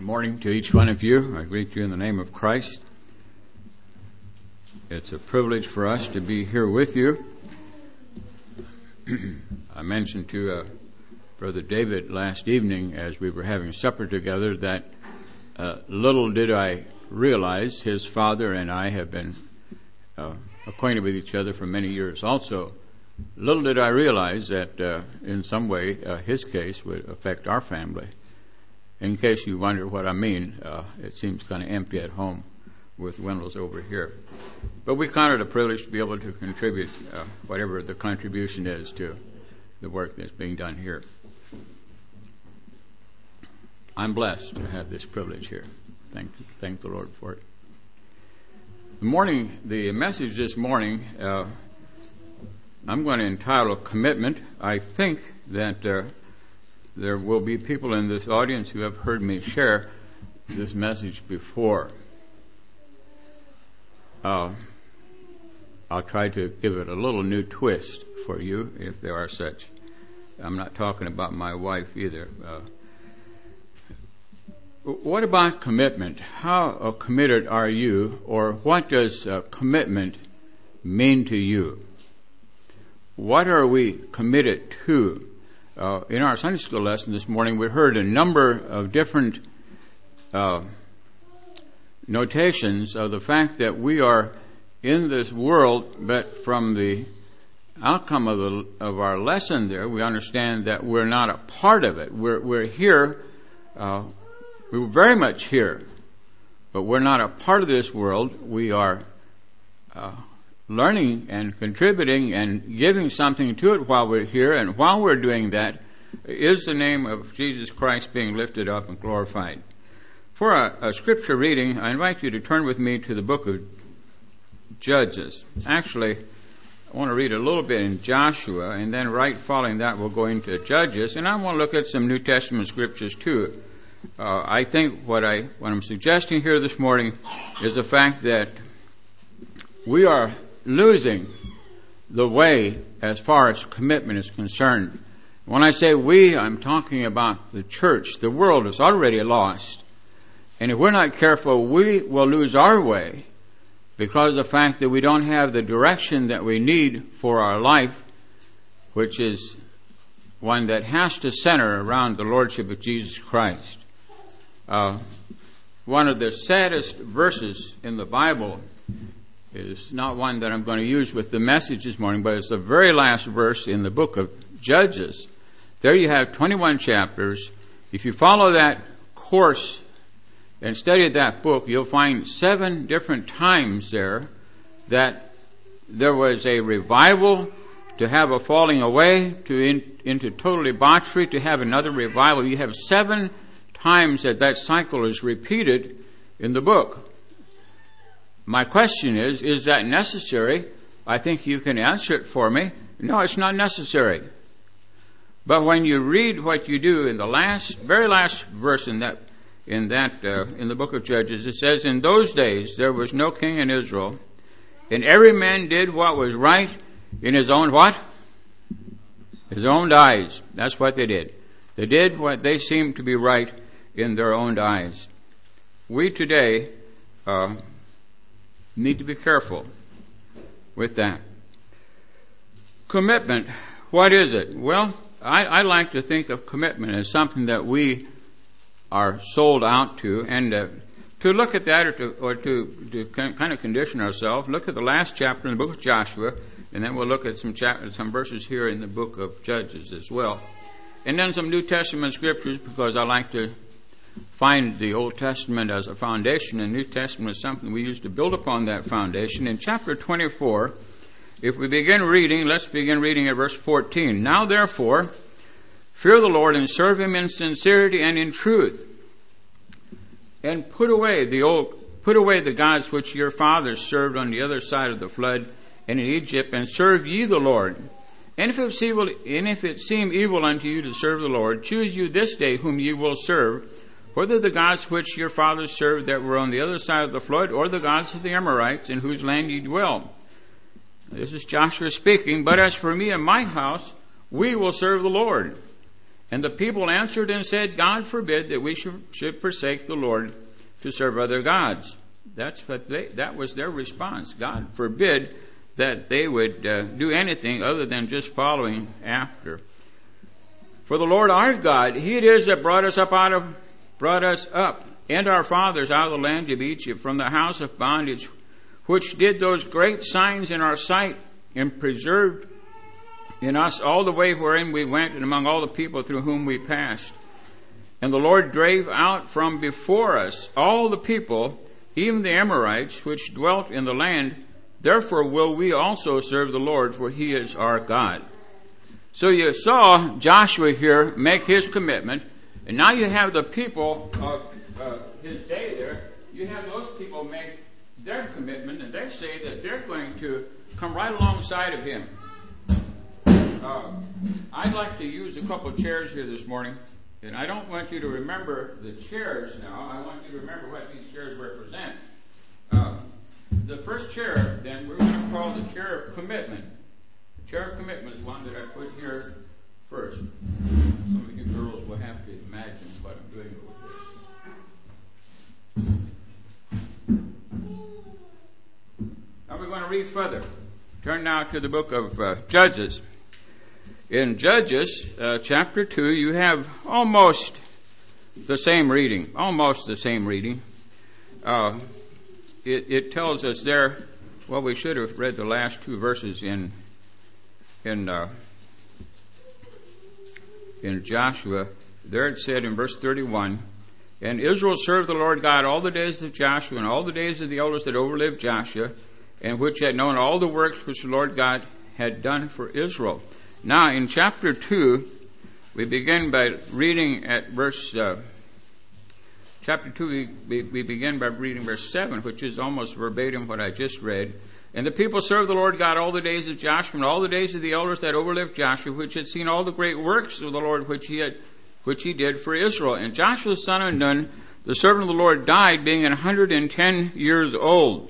Good morning to each one of you. I greet you in the name of Christ. It's a privilege for us to be here with you. I mentioned to Brother David last evening as we were having supper together that little did I realize his father and I have been acquainted with each other for many years also. Little did I realize that in some way his case would affect our family. In case you wonder what I mean, it seems kind of empty at home with Wendell's over here. But we count it a privilege to be able to contribute whatever the contribution is to the work that's being done here. I'm blessed to have this privilege here. Thank the Lord for it. The message this morning, I'm going to entitle Commitment. I think that there will be people in this audience who have heard me share this message before. I'll try to give it a little new twist for you, if there are such. I'm not talking about my wife either. What about commitment? How committed are you, or what does commitment mean to you? What are we committed to? In our Sunday school lesson this morning, we heard a number of different notations of the fact that we are in this world, but from the outcome of our lesson there, we understand that we're not a part of it. We're here, we're very much here, but we're not a part of this world. We are learning and contributing and giving something to it while we're here, and while we're doing that is the name of Jesus Christ being lifted up and glorified. For a scripture reading, I invite you to turn with me to the book of Judges. Actually, I want to read a little bit in Joshua, and then right following that we'll go into Judges, and I want to look at some New Testament scriptures too. I think what I'm suggesting here this morning is the fact that we are losing the way as far as commitment is concerned. When I say we, I'm talking about the church. The world is already lost. And if we're not careful, we will lose our way because of the fact that we don't have the direction that we need for our life, which is one that has to center around the Lordship of Jesus Christ. One of the saddest verses in the Bible is not one that I'm going to use with the message this morning, but it's the very last verse in the book of Judges. There you have 21 chapters. If you follow that course and study that book, you'll find 7 different times there that there was a revival, to have a falling away, into total debauchery, to have another revival. You have 7 times that cycle is repeated in the book. My question is that necessary? I think you can answer it for me. No, it's not necessary. But when you read what you do in the very last verse in the book of Judges, it says, "In those days there was no king in Israel, and every man did what was right in his own what? His own eyes." That's what they did. They did what they seemed to be right in their own eyes. We today need to be careful with that. Commitment, what is it? Well, I like to think of commitment as something that we are sold out to, and to look at that or to kind of condition ourselves. Look at the last chapter in the book of Joshua, and then we'll look at some verses here in the book of Judges as well. And then some New Testament scriptures, because I like to find the Old Testament as a foundation, and New Testament is something we use to build upon that foundation. In chapter 24, if we begin reading, let's begin reading at verse 14. "Now therefore, fear the Lord and serve him in sincerity and in truth, and put away the gods which your fathers served on the other side of the flood and in Egypt, and serve ye the Lord. And if it seem evil unto you to serve the Lord, choose you this day whom ye will serve, whether the gods which your fathers served that were on the other side of the flood, or the gods of the Amorites in whose land ye dwell." This is Joshua speaking. "But as for me and my house, we will serve the Lord. And the people answered and said, God forbid that we should forsake the Lord to serve other gods. That was their response. God forbid that they would do anything other than just following after. For the Lord our God, He it is that brought us up and our fathers out of the land of Egypt from the house of bondage, which did those great signs in our sight, and preserved in us all the way wherein we went, and among all the people through whom we passed. And the Lord drave out from before us all the people, even the Amorites, which dwelt in the land. Therefore will we also serve the Lord, for He is our God. So you saw Joshua here make his commitment, and now you have the people of his day there. You have those people make their commitment, and they say that they're going to come right alongside of him. I'd like to use a couple of chairs here this morning, and I don't want you to remember the chairs now. I want you to remember what these chairs represent. The first chair, then, we're going to call the chair of commitment. The chair of commitment is one that I put here first. Some of you girls will have to imagine what I'm doing with this. Now we're going to read further. Turn now to the book of Judges. In Judges chapter 2, you have almost the same reading. It tells us there, well, we should have read the last two verses in Joshua. There it said in verse 31, and Israel served the Lord God all the days of Joshua and all the days of the elders that overlived Joshua, and which had known all the works which the Lord God had done for Israel. Now, in chapter 2, we begin by reading at verse... chapter 2, we begin by reading verse 7, which is almost verbatim what I just read. And the people served the Lord God all the days of Joshua and all the days of the elders that overlived Joshua, which had seen all the great works of the Lord which he did for Israel. And Joshua son of Nun, the servant of the Lord, died, being 110 years old.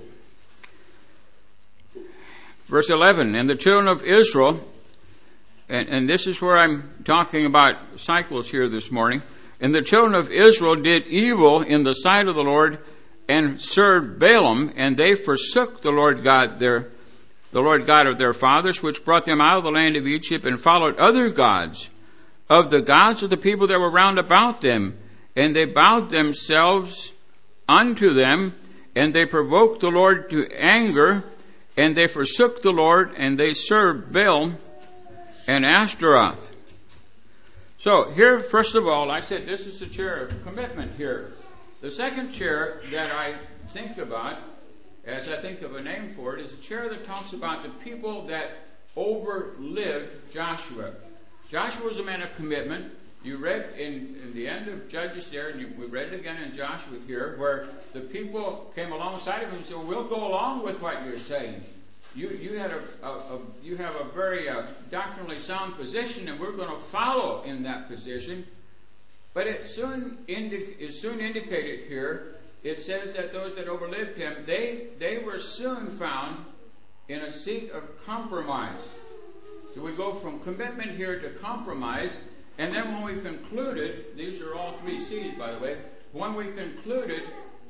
Verse 11, and the children of Israel, and this is where I'm talking about cycles here this morning, and the children of Israel did evil in the sight of the Lord, and served Balaam, and they forsook the Lord God of their fathers, which brought them out of the land of Egypt, and followed other gods, of the gods of the people that were round about them, and they bowed themselves unto them, and they provoked the Lord to anger, and they forsook the Lord, and they served Baal and Ashtaroth. So here, first of all, I said this is the chair of commitment here. The second chair that I think about, as I think of a name for it, is a chair that talks about the people that overlived Joshua. Joshua was a man of commitment. You read in the end of Judges there, and we read it again in Joshua here, where the people came alongside of him and said, well, we'll go along with what you're saying. You have a very doctrinally sound position, and we're going to follow in that position. But it soon indicated here, it says that those that overlived him, they were soon found in a seat of compromise. So we go from commitment here to compromise, and then when we concluded, these are all three C's, by the way, when we concluded,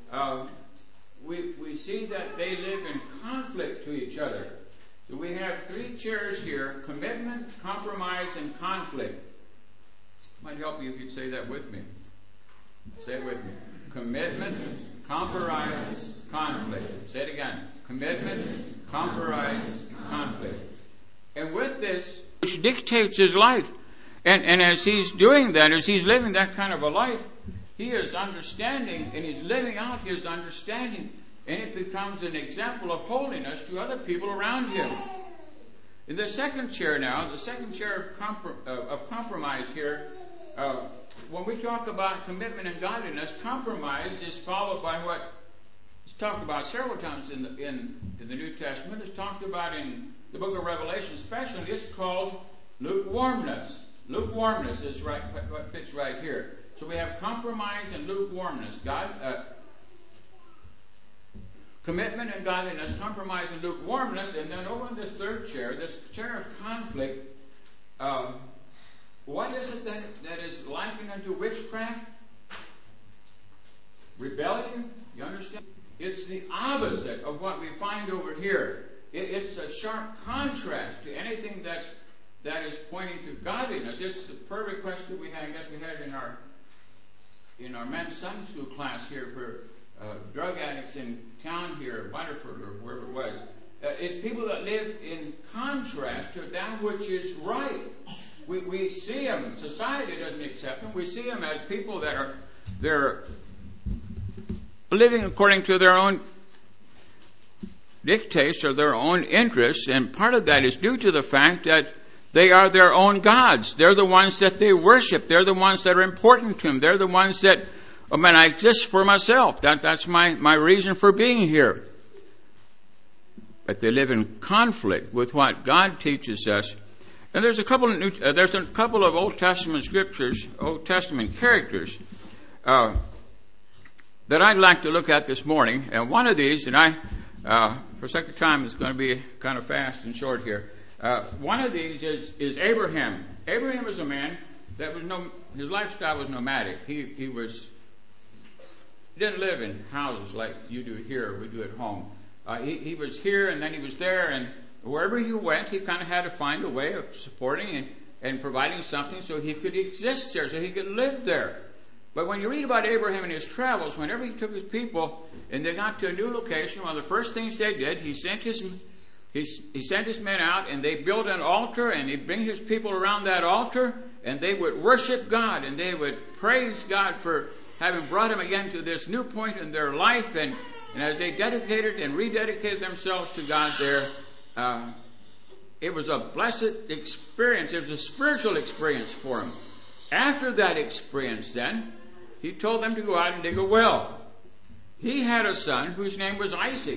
we see that they live in conflict to each other. So we have three chairs here: commitment, compromise, and conflict. Might help you if you'd say that with me. Say it with me. Commitment, compromise, conflict. Say it again. Commitment, compromise, conflict. And with this, which dictates his life. And as he's doing that, as he's living that kind of a life, he is understanding, and he's living out his understanding, and it becomes an example of holiness to other people around him. In the second chair now, the second chair of compromise here, when we talk about commitment and godliness, compromise is followed by what is talked about several times in the New Testament. It's talked about in the book of Revelation, especially. It's called lukewarmness. Lukewarmness is right what fits right here. So we have compromise and lukewarmness. Commitment and godliness, compromise and lukewarmness, and then over in this third chair, this chair of conflict, what is it that is likened unto witchcraft? Rebellion? You understand? It's the opposite of what we find over here. It's a sharp contrast to anything that is pointing to godliness. It's the perfect question we had. I guess we had in our men's Sunday school class here for drug addicts in town here, Butterford or wherever it was. It's people that live in contrast to that which is right. We see them. Society doesn't accept them. We see them as people that they're living according to their own dictates or their own interests, and part of that is due to the fact that they are their own gods. They're the ones that they worship. They're the ones that are important to them. They're the ones that, oh man, I exist for myself. That's my reason for being here. But they live in conflict with what God teaches us. And there's a couple of Old Testament scriptures, Old Testament characters that I'd like to look at this morning. And one of these, and for sake of time, it's going to be kind of fast and short here. One of these is Abraham. Abraham was a man that his lifestyle was nomadic. He didn't live in houses like you do here, we do at home. He was here and then he was there, and wherever he went, he kind of had to find a way of supporting and providing something so he could exist there, so he could live there. But when you read about Abraham and his travels, whenever he took his people and they got to a new location, one of the first things they did, he sent his men out and they built an altar, and he'd bring his people around that altar and they would worship God and they would praise God for having brought him again to this new point in their life. And as they dedicated and rededicated themselves to God there, it was a blessed experience. It was a spiritual experience for him. After that experience then, he told them to go out and dig a well. He had a son whose name was Isaac.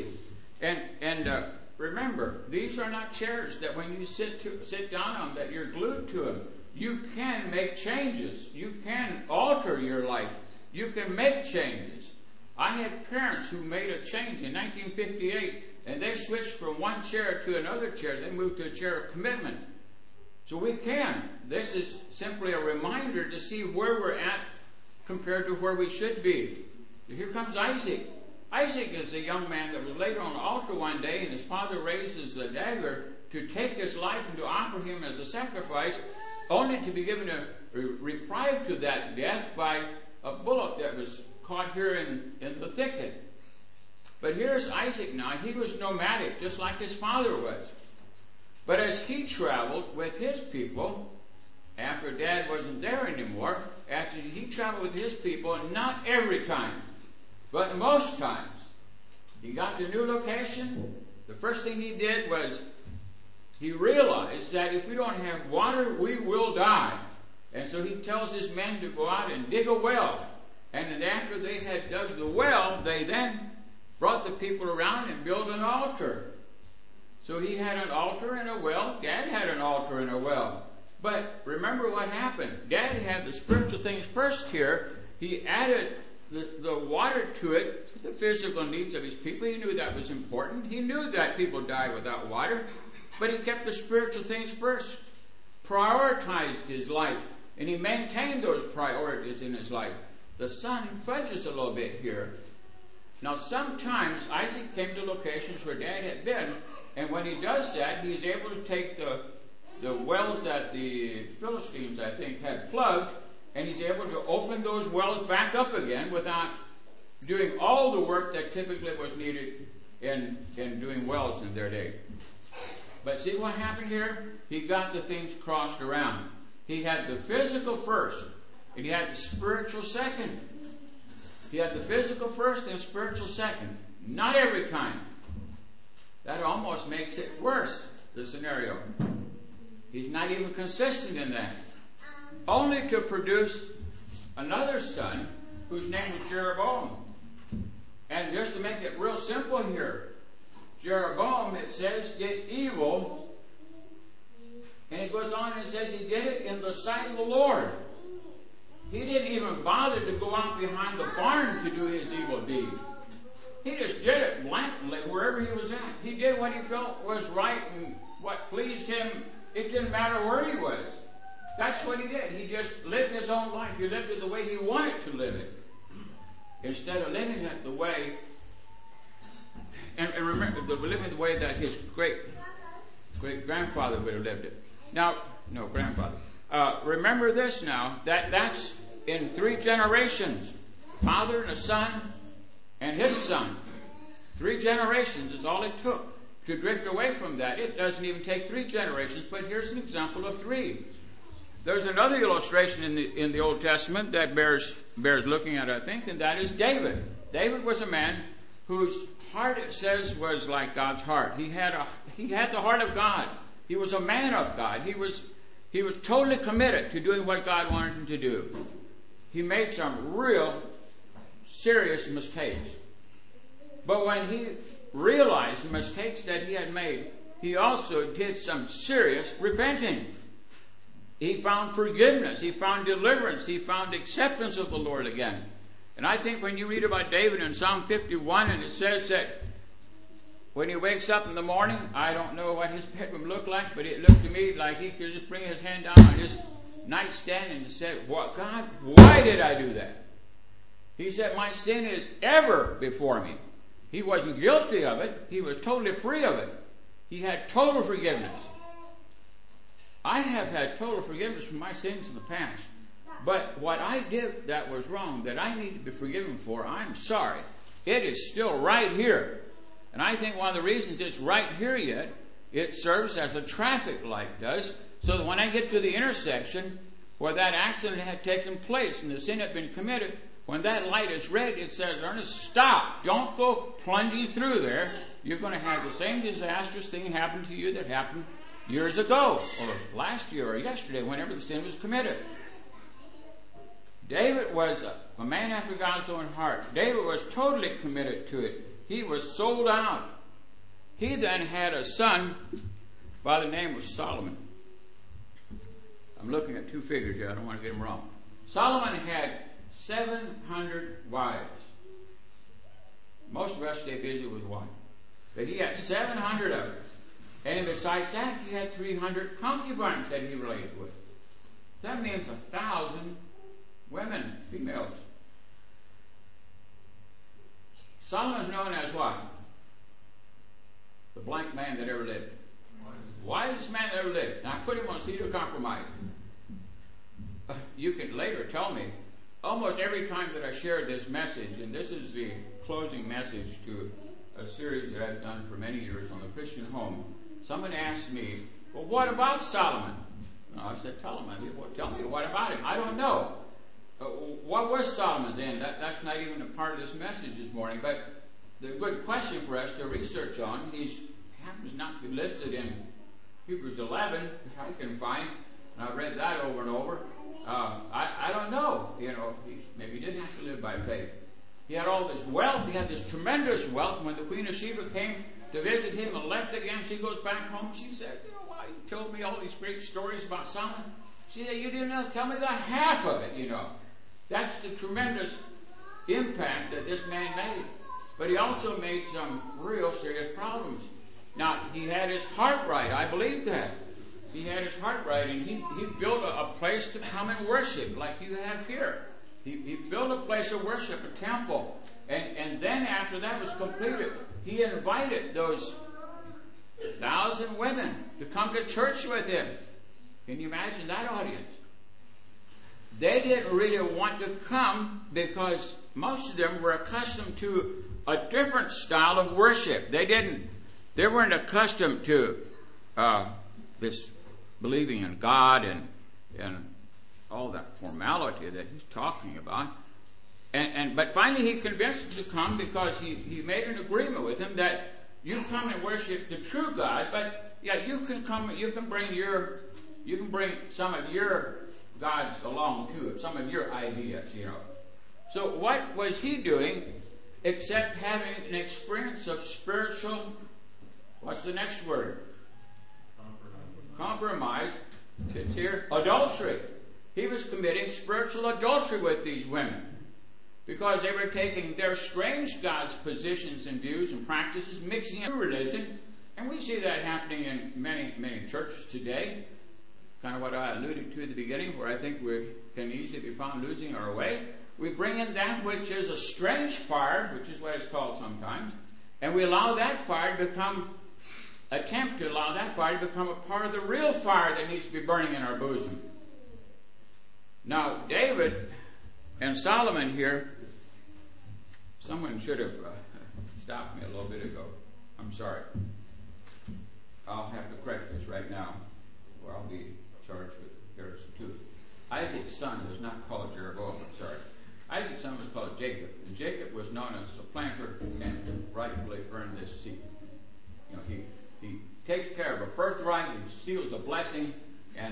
And remember, these are not chairs that when you sit down on that you're glued to them. You can make changes. You can alter your life. You can make changes. I had parents who made a change in 1958, and they switched from one chair to another chair. They moved to a chair of commitment. So we can. This is simply a reminder to see where we're at compared to where we should be. Here comes Isaac. Isaac is a young man that was laid on an altar one day, and his father raises a dagger to take his life and to offer him as a sacrifice, only to be given a reprieve to that death by a bullet that was caught here in the thicket. But here's Isaac now. He was nomadic, just like his father was. But as he traveled with his people, after Dad wasn't there anymore, after he traveled with his people, not every time, but most times, he got to a new location. The first thing he did was he realized that if we don't have water, we will die. And so he tells his men to go out and dig a well. And then after they had dug the well, they then brought the people around and built an altar. So he had an altar and a well. Dad had an altar and a well. But remember what happened. Dad had the spiritual things first here. He added the water to it for the physical needs of his people. He knew that was important. He knew that people die without water. But he kept the spiritual things first. Prioritized his life. And he maintained those priorities in his life. The son fudges a little bit here. Now sometimes Isaac came to locations where Dad had been, and when he does that, he's able to take the wells that the Philistines, I think, had plugged, and he's able to open those wells back up again without doing all the work that typically was needed in doing wells in their day. But see what happened here? He got the things crossed around. He had the physical first, and he had the spiritual second. He had the physical first and spiritual second. Not every time. That almost makes it worse, the scenario. He's not even consistent in that. Only to produce another son whose name was Jeroboam. And just to make it real simple here, Jeroboam, it says, did evil. And it goes on and says he did it in the sight of the Lord. He didn't even bother to go out behind the barn to do his evil deed. He just did it blatantly wherever he was at. He did what he felt was right and what pleased him. It didn't matter where he was. That's what he did. He just lived his own life. He lived it the way he wanted to live it, instead of living it the way, and remember, living the way that his great-grandfather would have lived it. Now, no, grandfather. Remember this now, that's in 3 generations. Father and a son and his son. 3 generations is all it took to drift away from that. It doesn't even take 3 generations, but here's an example of 3. There's another illustration in the Old Testament that bears looking at, I think, and that is David. David was a man whose heart, it says, was like God's heart. He had the heart of God. He was a man of God. He was totally committed to doing what God wanted him to do. He made some real serious mistakes. But when he realized the mistakes that he had made, he also did some serious repenting. He found forgiveness. He found deliverance. He found acceptance of the Lord again. And I think when you read about David in Psalm 51, and it says that when he wakes up in the morning, I don't know what his bedroom looked like, but it looked to me like he could just bring his hand down on his nightstand and said, "What, God, why did I do that?" He said, "My sin is ever before me." He wasn't guilty of it. He was totally free of it. He had total forgiveness. I have had total forgiveness for my sins in the past. But what I did that was wrong, that I need to be forgiven for, I'm sorry. It is still right here. And I think one of the reasons it's right here yet, it serves as a traffic light does, so that when I get to the intersection where that accident had taken place and the sin had been committed, when that light is red, it says, "Ernest, stop. Don't go plunging through there. You're going to have the same disastrous thing happen to you that happened years ago, or last year, or yesterday, whenever the sin was committed." David was a man after God's own heart. David was totally committed to it. He was sold out. He then had a son by the name of Solomon. I'm looking at 2 figures here. I don't want to get them wrong. Solomon had 700 wives. Most of us stay busy with one. But he had 700 of them. And besides that, he had 300 concubines that he related with. That means 1,000 women, females. Solomon's known as what? The blank man that ever lived. Wisest man that ever lived. Now I put him on seat of compromise. You can later tell me, almost every time that I shared this message, and this is the closing message to a series that I've done for many years on the Christian home, someone asked me, "Well, what about Solomon?" I said, "Tell me, what about him?" I don't know. What was Solomon's end? That's not even a part of this message this morning, but the good question for us to research on, he happens not to be listed in Hebrews 11, I can find, and I've read that over and over. I don't know. Maybe he didn't have to live by faith. He had all this wealth. He had this tremendous wealth. When the Queen of Sheba came to visit him and left again, she goes back home. She said, "Why you told me all these great stories about Solomon?" She said, "You didn't tell me the half of it, That's the tremendous impact that this man made. But he also made some real serious problems. Now, he had his heart right. I believe that. He had his heart right, and he built a place to come and worship like you have here. He built a place of worship, a temple. And then after that was completed, he invited those 1,000 women to come to church with him. Can you imagine that audience? They didn't really want to come because most of them were accustomed to a different style of worship. They weren't accustomed to this believing in God and all that formality that he's talking about. But finally he convinced them to come because he made an agreement with them that you come and worship the true God, but you can come, you can bring some of your gods along too, some of your ideas, So what was he doing except having an experience of spiritual, what's the next word? Compromise. It's here, adultery. He was committing spiritual adultery with these women because they were taking their strange gods' positions and views and practices, mixing in religion, and we see that happening in many, many churches today. kind of what I alluded to at the beginning, where I think we can easily be found losing our way. We bring in that which is a strange fire, which is what it's called sometimes, and we allow that fire to become, attempt to allow that fire to become a part of the real fire that needs to be burning in our bosom. Now, David and Solomon here, someone should have stopped me a little bit ago. I'm sorry. I'll have to correct this right now, or I'll be charged with heresy too. Isaac's son was not called Jeroboam, I'm sorry. Isaac's son was called Jacob, and Jacob was known as a planter and rightfully earned this seat. You know, he takes care of a birthright and steals a blessing, and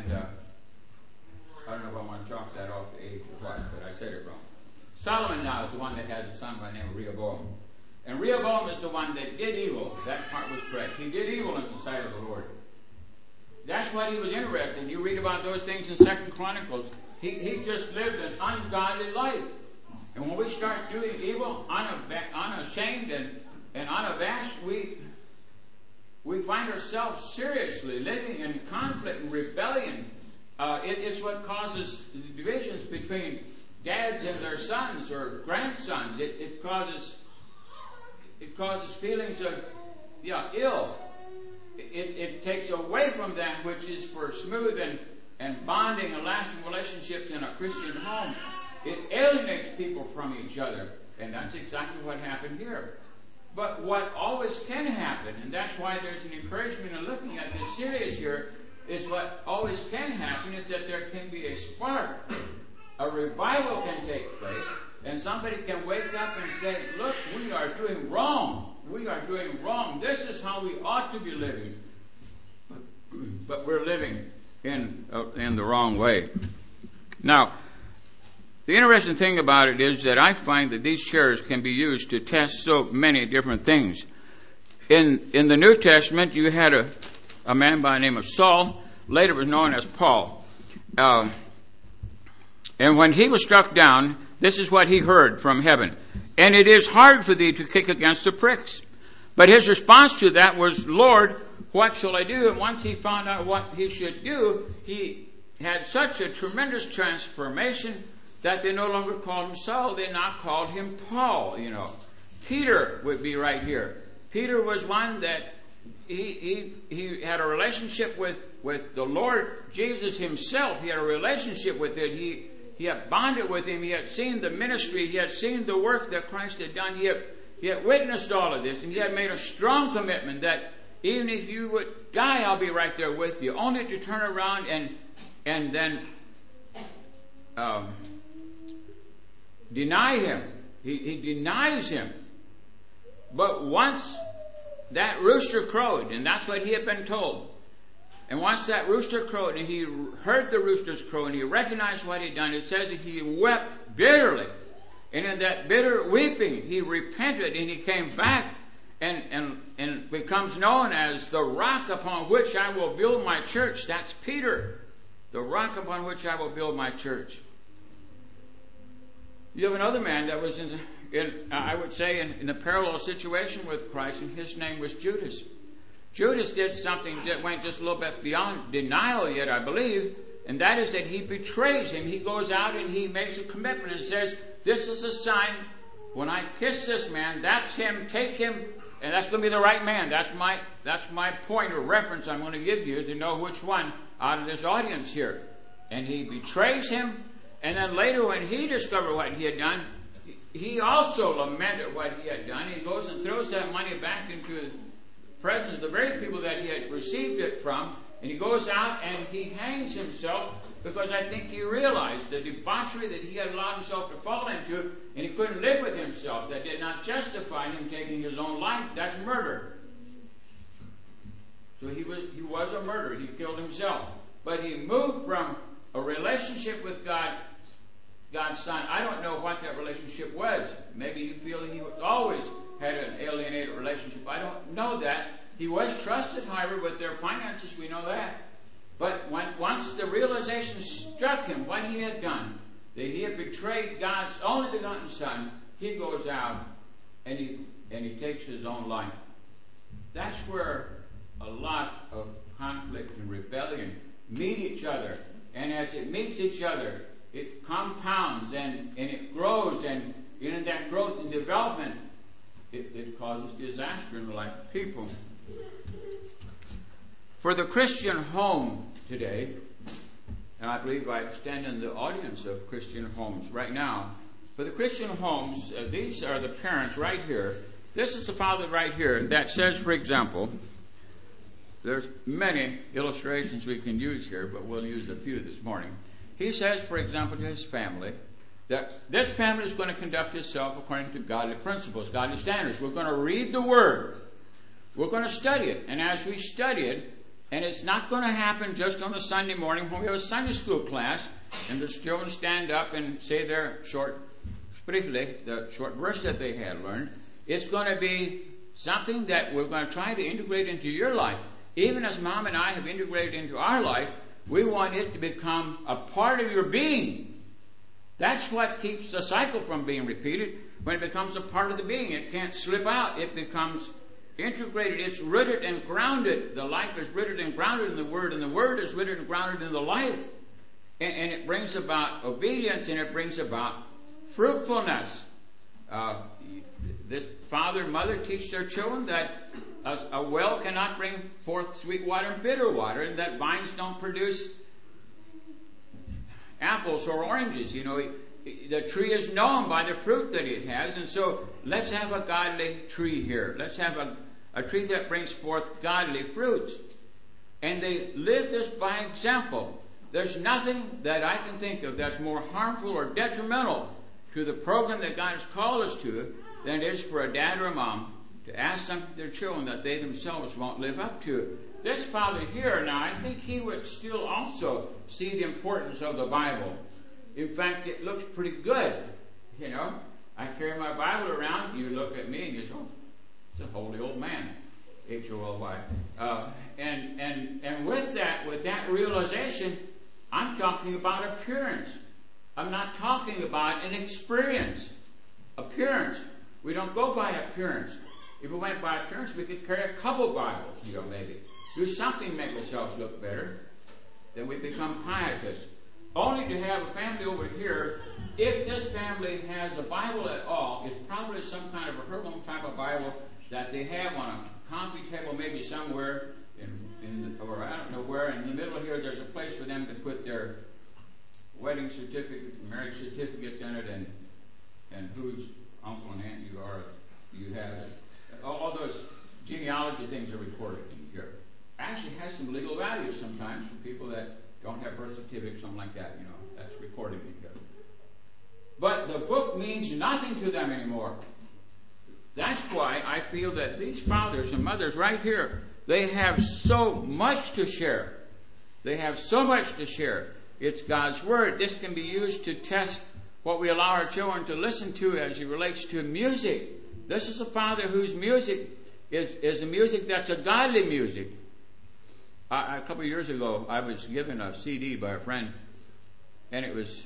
I don't know if I want to chalk that off to age or what, but I said it wrong. Solomon now is the one that has a son by the name of Rehoboam. And Rehoboam is the one that did evil. That part was correct. He did evil in the sight of the Lord. That's what he was interested in. You read about those things in 2 Chronicles. He just lived an ungodly life. And when we start doing evil, unashamed and unabashed, we find ourselves seriously living in conflict and rebellion. It's what causes divisions between dads and their sons or grandsons. It causes feelings of ill. It takes away from that which is for smooth and bonding and lasting relationships in a Christian home. It alienates people from each other, and that's exactly what happened here. But what always can happen, and that's why there's an encouragement in looking at this series here, is what always can happen is that there can be a spark. A revival can take place, and somebody can wake up and say, look, we are doing wrong. We are doing wrong. This is how we ought to be living. But we're living in the wrong way. Now, the interesting thing about it is that I find that these chairs can be used to test so many different things. In the New Testament, you had a man by the name of Saul, later was known as Paul. And when he was struck down, this is what he heard from heaven. And it is hard for thee to kick against the pricks. But his response to that was, Lord, what shall I do? And once he found out what he should do, he had such a tremendous transformation that they no longer called him Saul, they now called him Paul, you know. Peter would be right here. Peter was one that he had a relationship with the Lord Jesus himself. He had a relationship with it. He had bonded with him. He had seen the ministry. He had seen the work that Christ had done. He had witnessed all of this, and he had made a strong commitment that even if you would die, I'll be right there with you. Only to turn around and then deny him. He denies him. But once that rooster crowed, and that's what he had been told, and once that rooster crowed, and he heard the rooster's crow, and he recognized what he'd done, it says that he wept bitterly. And in that bitter weeping, he repented, and he came back and becomes known as the rock upon which I will build my church. That's Peter, the rock upon which I will build my church. You have another man that was in a parallel situation with Christ, and his name was Judas. Judas did something that went just a little bit beyond denial yet, I believe, and that is that he betrays him. He goes out and he makes a commitment and says, this is a sign. When I kiss this man, that's him, take him, and that's going to be the right man. That's my point of reference I'm going to give you to know which one out of this audience here. And he betrays him, and then later when he discovered what he had done, he also lamented what he had done. He goes and throws that money back into the presence of the very people that he had received it from, and he goes out and he hangs himself because I think he realized the debauchery that he had allowed himself to fall into, and he couldn't live with himself. That did not justify him taking his own life. That's murder. So he was a murderer. He killed himself. But he moved from a relationship with God's Son. I don't know what that relationship was. Maybe you feel that he always had an alienated relationship. I don't know that. He was trusted, however, with their finances. We know that. But once the realization struck him what he had done, that he had betrayed God's only begotten Son, he goes out and he takes his own life. That's where a lot of conflict and rebellion meet each other. And as it meets each other, it compounds and it grows. And in that growth and development, it causes disaster in the life of people. For the Christian home today, and I believe I stand in the audience of Christian homes right now. For the Christian homes, these are the parents right here. This is the father right here that says, for example, there's many illustrations we can use here, but we'll use a few this morning. He says, for example, to his family, that this family is going to conduct itself according to godly principles, godly standards. We're going to read the Word. We're going to study it. And as we study it, and it's not going to happen just on a Sunday morning when we have a Sunday school class, and the children stand up and say their briefly, the short verse that they had learned. It's going to be something that we're going to try to integrate into your life. Even as Mom and I have integrated into our life, we want it to become a part of your being. That's what keeps the cycle from being repeated. When it becomes a part of the being, it can't slip out. It becomes integrated. It's rooted and grounded. The life is rooted and grounded in the Word, and the Word is rooted and grounded in the life. And it brings about obedience, and it brings about fruitfulness. This father and mother teach their children that a well cannot bring forth sweet water and bitter water, and that vines don't produce apples or oranges. You know, the tree is known by the fruit that it has, and so let's have a godly tree here. Let's have a tree that brings forth godly fruits. And they live this by example. There's nothing that I can think of that's more harmful or detrimental to the program that God has called us to than it is for a dad or a mom to ask something of their children that they themselves won't live up to. This father here, now, I think he would still also see the importance of the Bible. In fact, it looks pretty good. You know, I carry my Bible around. You look at me and you say, oh, it's a holy old man. H-O-L-Y. And with that realization, I'm talking about appearance. I'm not talking about an experience. Appearance. We don't go by appearance. If we went by appearance, we could carry a couple Bibles, you know, maybe. Do something to make ourselves look better. Then we become pietists. Only to have a family over here, if this family has a Bible at all, it's probably some kind of a heirloom type of Bible that they have on a coffee table maybe somewhere, or I don't know where. In the middle here, there's a place for them to put their wedding certificates, marriage certificates in it, and whose uncle and aunt you are, you have it. All those genealogy things are recorded in here. Actually has some legal value sometimes for people that don't have birth certificates, something like that, you know, that's recorded in here. But the book means nothing to them anymore. That's why I feel that these fathers and mothers right here, they have so much to share. They have so much to share. It's God's Word. This can be used to test what we allow our children to listen to as it relates to music. This is a father whose music is a music that's a godly music. A couple of years ago, I was given a CD by a friend, and it was,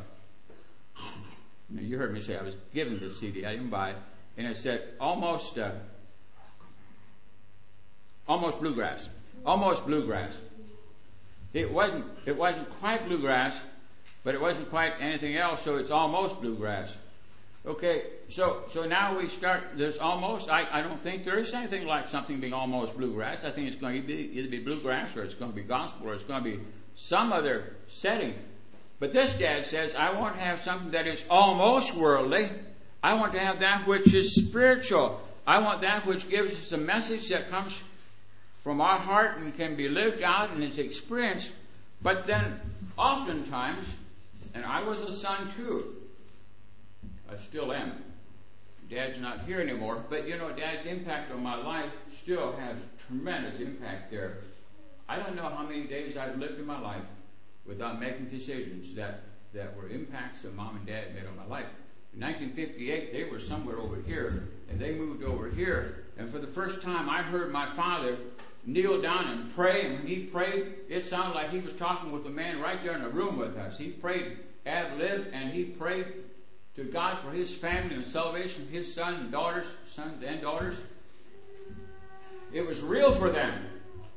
you heard me say I was given this CD. I didn't buy it. And it said almost bluegrass. Almost bluegrass. It wasn't quite bluegrass, but it wasn't quite anything else, so it's almost bluegrass. Okay, so now we start, there's almost, I don't think there is anything like something being almost bluegrass. I think it's going to either be bluegrass, or it's going to be gospel, or it's going to be some other setting. But this dad says, I want to have something that is almost worldly. I want to have that which is spiritual. I want that which gives us a message that comes from our heart and can be lived out and is experienced. But then, oftentimes, and I was a son too, I still am. Dad's not here anymore, but you know, Dad's impact on my life still has tremendous impact there. I don't know how many days I've lived in my life without making decisions that were impacts that Mom and Dad made on my life. In 1958, they were somewhere over here, and they moved over here. And for the first time, I heard my father kneel down and pray. And when he prayed, it sounded like he was talking with a man right there in the room with us. He prayed ad lib, and he prayed to God for his family and salvation of his sons and daughters. It was real for them.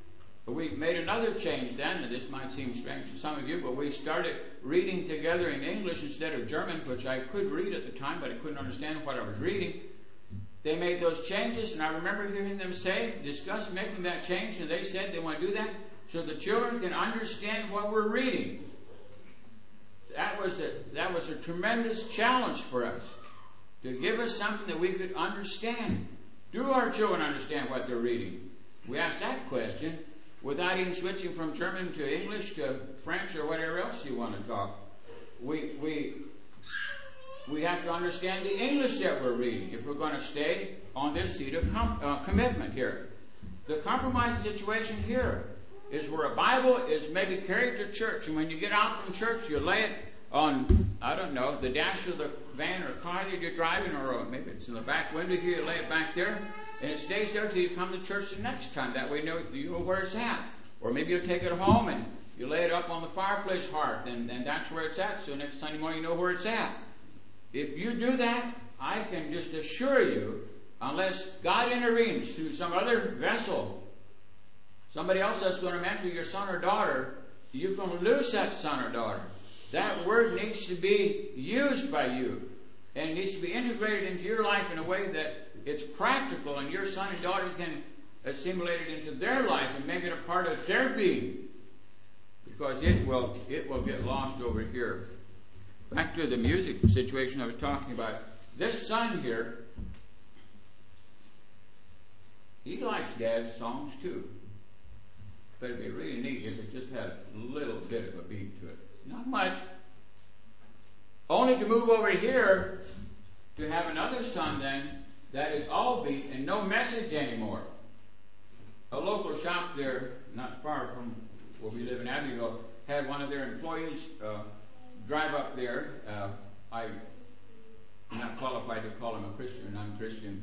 we made another change then, and this might seem strange to some of you, but we started reading together in English instead of German, which I could read at the time, but I couldn't understand what I was reading. They made those changes, and I remember hearing them discuss making that change, and they said they want to do that so the children can understand what we're reading. That was a tremendous challenge for us, to give us something that we could understand. Do our children understand what they're reading? We asked that question without even switching from German to English to French or whatever else you want to talk. We have to understand the English that we're reading if we're going to stay on this seat of commitment here. The compromise situation here is where a Bible is maybe carried to church, and when you get out from church, you lay it on, I don't know, the dash of the van or car that you're driving, or maybe it's in the back window here, you lay it back there, and it stays there till you come to church the next time. That way you know where it's at. Or maybe you'll take it home and you lay it up on the fireplace hearth, and that's where it's at, so next Sunday morning you know where it's at. If you do that, I can just assure you, unless God intervenes through some other vessel, somebody else that's going to mentor your son or daughter, you're going to lose that son or daughter. That word needs to be used by you, and it needs to be integrated into your life in a way that it's practical, and your son and daughter can assimilate it into their life and make it a part of their being, because it will get lost over here. Back to the music situation I was talking about. This son here, he likes Dad's songs too. But it'd be really neat if it just had a little bit of a beat to it. Not much. Only to move over here to have another son then that is all beat and no message anymore. A local shop there, not far from where we live in Abbeville, had one of their employees drive up there. I'm not qualified to call him a Christian or non-Christian.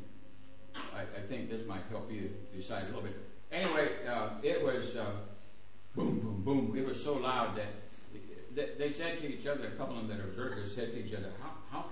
I think this might help you decide a little bit. Anyway, it was boom, boom, boom. It was so loud that they said to each other, a couple of them that observed it said to each other, how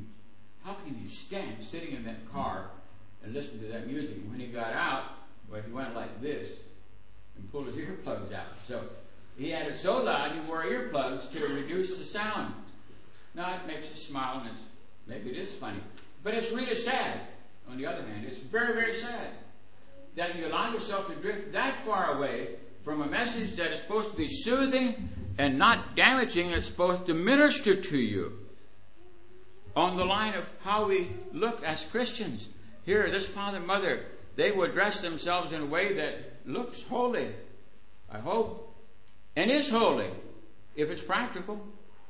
can you stand sitting in that car and listen to that music? And when he got out, well, he went like this and pulled his earplugs out. So he had it so loud he wore earplugs to reduce the sound. Now it makes you smile, and maybe it is funny, but it's really sad. On the other hand, it's very, very sad that you allow yourself to drift that far away from a message that is supposed to be soothing and not damaging. It's supposed to minister to you on the line of how we look as Christians. Here, this father and mother, they will dress themselves in a way that looks holy, I hope, and is holy if it's practical.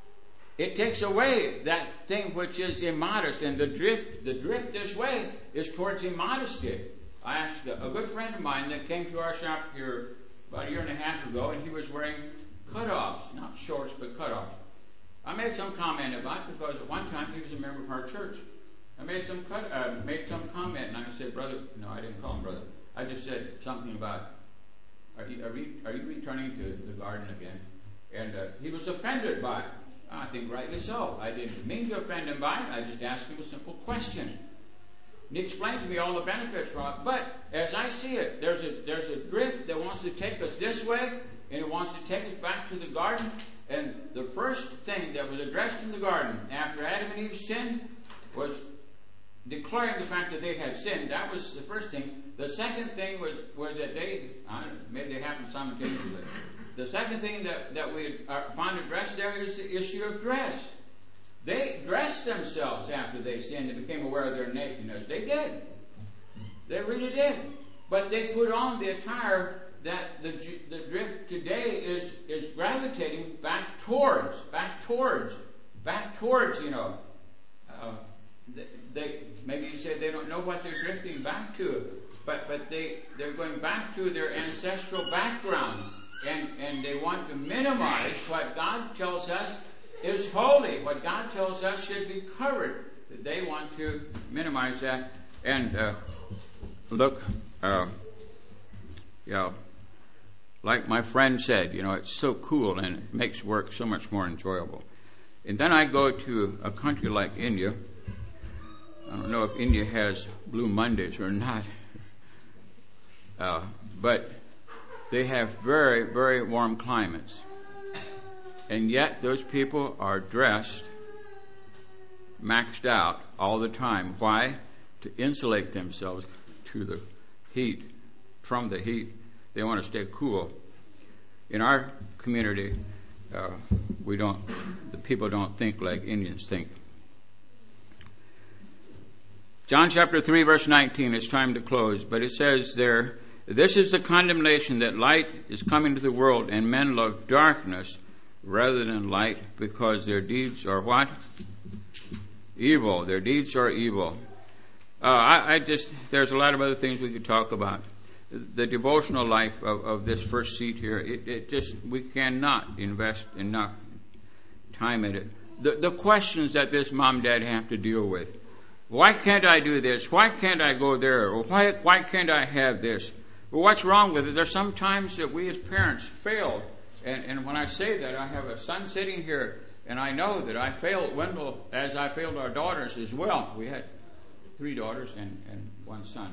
It takes away that thing which is immodest, and the drift this way is towards immodesty. I asked a good friend of mine that came to our shop here about a year and a half ago, and he was wearing cutoffs, not shorts, but cutoffs. I made some comment about it because at one time he was a member of our church. I made some comment, and I said, "Brother," no, I didn't call him brother. I just said something about, "Are you returning to the garden again?" And he was offended by it. I think rightly so. I didn't mean to offend him by it. I just asked him a simple question. And he explained to me all the benefits from it. But as I see it, there's a drift that wants to take us this way, and it wants to take us back to the garden. And the first thing that was addressed in the garden after Adam and Eve sinned was declaring the fact that they had sinned. That was the first thing. The second thing was that maybe they happened simultaneously. The second thing that we found addressed there is the issue of dress. They dressed themselves after they sinned and became aware of their nakedness. They did. They really did. But they put on the attire that the drift today is gravitating back towards, you know. Maybe you say they don't know what they're drifting back to, but they're going back to their ancestral background. And they want to minimize what God tells us is holy, what God tells us should be covered. They want to minimize that. And look, like my friend said, it's so cool and it makes work so much more enjoyable. And then I go to a country like India. I don't know if India has Blue Mondays or not, but they have very, very warm climates. And yet those people are dressed, maxed out all the time. Why? To insulate themselves to the heat, from the heat. They want to stay cool. In our community, the people don't think like Indians think. John chapter 3 verse 19, it's time to close, but it says there, this is the condemnation, that light is coming to the world, and men love darkness rather than light, because their deeds are what? Evil. Their deeds are evil. There's a lot of other things we could talk about. The devotional life of this first seat here, we cannot invest enough time in it. The questions that this mom, dad have to deal with. Why can't I do this? Why can't I go there? Or why can't I have this? Well, what's wrong with it? There's some times that we as parents fail. And when I say that, I have a son sitting here, and I know that I failed Wendell as I failed our daughters as well. We had 3 daughters and 1 son.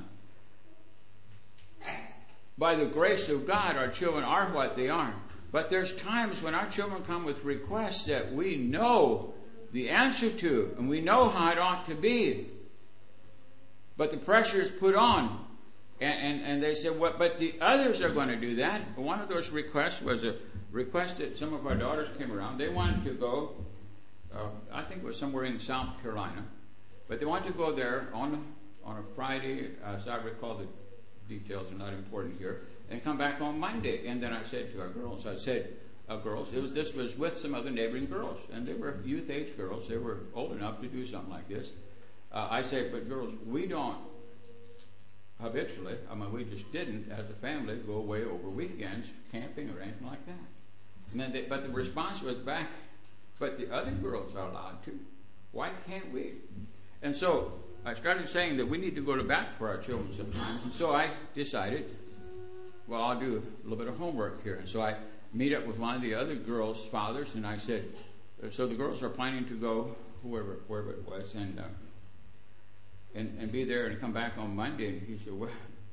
By the grace of God, our children are what they are. But there's times when our children come with requests that we know the answer to, and we know how it ought to be. But the pressure is put on. And they said, well, but the others are going to do that. One of those requests was a request that some of our daughters came around. They wanted to go, I think it was somewhere in South Carolina, but they wanted to go there on a Friday, as I recall, the details are not important here, and come back on Monday. And then I said to our girls, girls, this was with some other neighboring girls, and they were youth age girls. They were old enough to do something like this. I say, but girls, we don't habitually, we just didn't, as a family, go away over weekends camping or anything like that. And then but the response was back, but the other girls are allowed to. Why can't we? And so I started saying that we need to go to bat for our children sometimes. And so I decided, well, I'll do a little bit of homework here. And so I meet up with one of the other girls' fathers, and I said, so the girls are planning to go wherever it was, and be there and come back on Monday. And he said, well,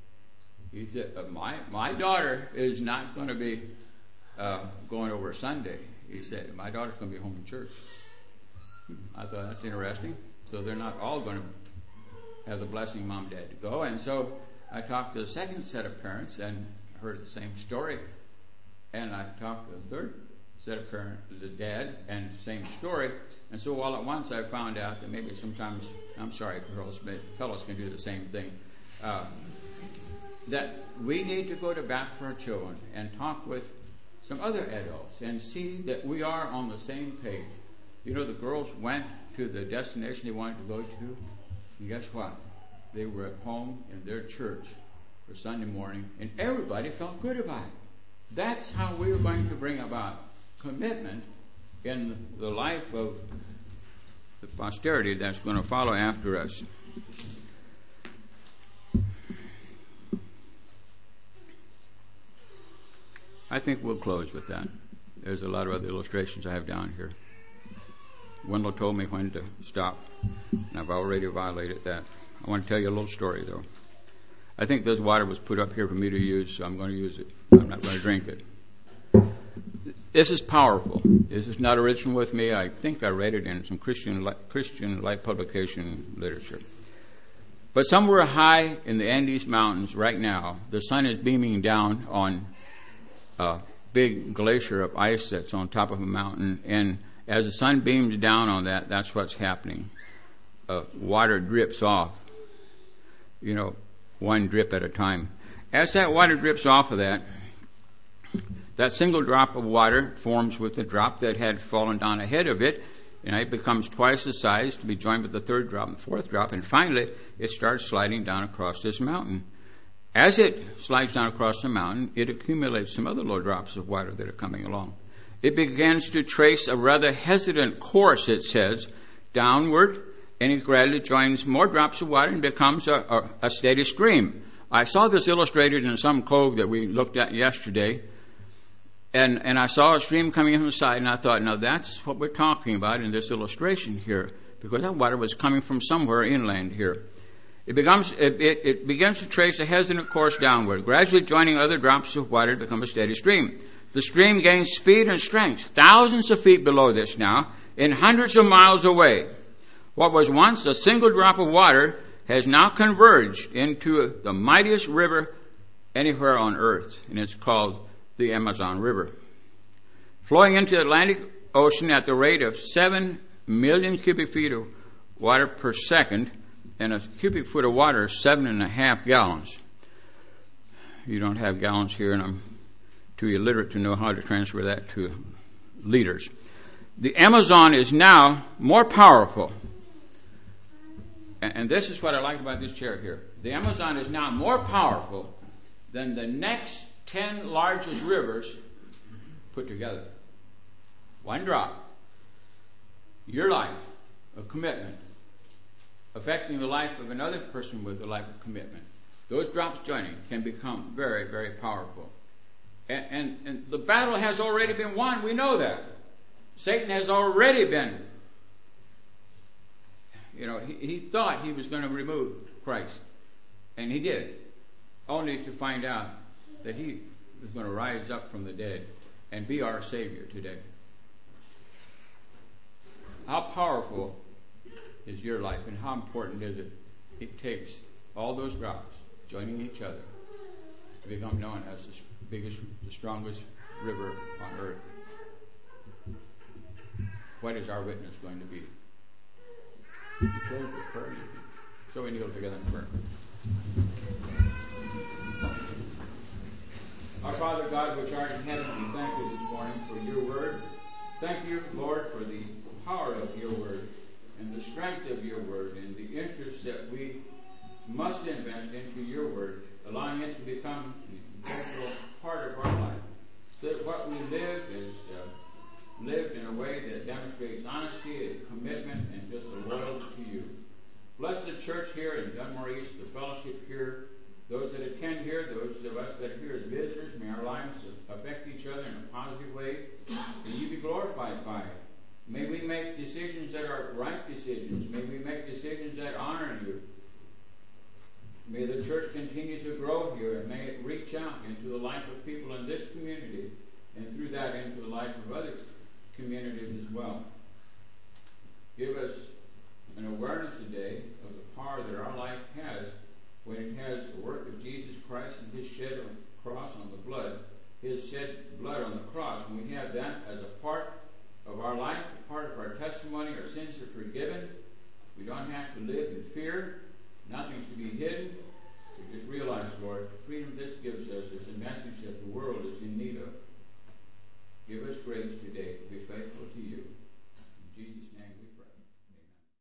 my daughter is not going to be going over Sunday. He said, my daughter's going to be home from church. I thought, that's interesting. So they're not all going to have the blessing of mom and dad to go. And so I talked to the second set of parents and heard the same story. And I talked to the third set of parents, the dad, and same story. And so all at once I found out that maybe sometimes, I'm sorry, girls, but fellows can do the same thing, that we need to go to bat for our children and talk with some other adults and see that we are on the same page. You know, the girls went to the destination they wanted to go to, and guess what? They were at home in their church for Sunday morning, and everybody felt good about it. That's how we are going to bring about commitment in the life of the posterity that's going to follow after us. I think we'll close with that. There's a lot of other illustrations I have down here. Wendell told me when to stop, and I've already violated that. I want to tell you a little story, though. I think this water was put up here for me to use, so I'm going to use it. I'm not going to drink it. This is powerful. This is not original with me. I think I read it in some Christian light publication literature. But somewhere high in the Andes Mountains right now, the sun is beaming down on a big glacier of ice that's on top of a mountain. And as the sun beams down on that, that's what's happening. Water drips off, one drip at a time. As that water drips off of that single drop of water forms with the drop that had fallen down ahead of it, and it becomes twice the size to be joined with the third drop and the fourth drop, and finally it starts sliding down across this mountain. As it slides down across the mountain, it accumulates some other little drops of water that are coming along. It begins to trace a rather hesitant course, it says, downward, and it gradually joins more drops of water and becomes a steady stream. I saw this illustrated in some cove that we looked at yesterday, and I saw a stream coming from the side, and I thought, now that's what we're talking about in this illustration here, because that water was coming from somewhere inland here. It begins to trace a hesitant course downward, gradually joining other drops of water to become a steady stream. The stream gains speed and strength, thousands of feet below this now, and hundreds of miles away. What was once a single drop of water has now converged into the mightiest river anywhere on earth, and it's called the Amazon River. Flowing into the Atlantic Ocean at the rate of 7 million cubic feet of water per second, and a cubic foot of water is 7.5 gallons. You don't have gallons here, and I'm too illiterate to know how to transfer that to liters. The Amazon is now more powerful. And this is what I like about this chair here. The Amazon is now more powerful than the next 10 largest rivers put together. One drop. Your life of commitment affecting the life of another person with a life of commitment. Those drops joining can become very, very powerful. And the battle has already been won. We know that. Satan has already been, he thought he was going to remove Christ. And he did. Only to find out that he was going to rise up from the dead and be our Savior today. How powerful is your life, and how important is it? It takes all those drops joining each other to become known as the biggest, the strongest river on earth. What is our witness going to be? You close with prayer. So we kneel together in prayer. Our Father God, which art in heaven, we thank you this morning for your word. Thank you, Lord, for the power of your word and the strength of your word and the interest that we must invest into your word, allowing it to become the integral part of our life, so that what we live is lived in a way that demonstrates honesty and commitment and just a loyalty to you. Bless the church here in Dunmore East, the fellowship here, those that attend here, those of us that are here as visitors. May our lives affect each other in a positive way. May you be glorified by it. May we make decisions that are right decisions. May we make decisions that honor you. May the church continue to grow here, and may it reach out into the life of people in this community, and through that into the life of other communities as well. Give us an awareness today of the power that our life has when it has the work of Jesus Christ and his shed on the cross on the blood, his shed blood on the cross. When we have that as a part of our life, a part of our testimony, our sins are forgiven. We don't have to live in fear. Nothing's to be hidden. We just realize, Lord, the freedom this gives us is a message that the world is in need of. Give us grace today to be faithful to you. In Jesus' name we pray.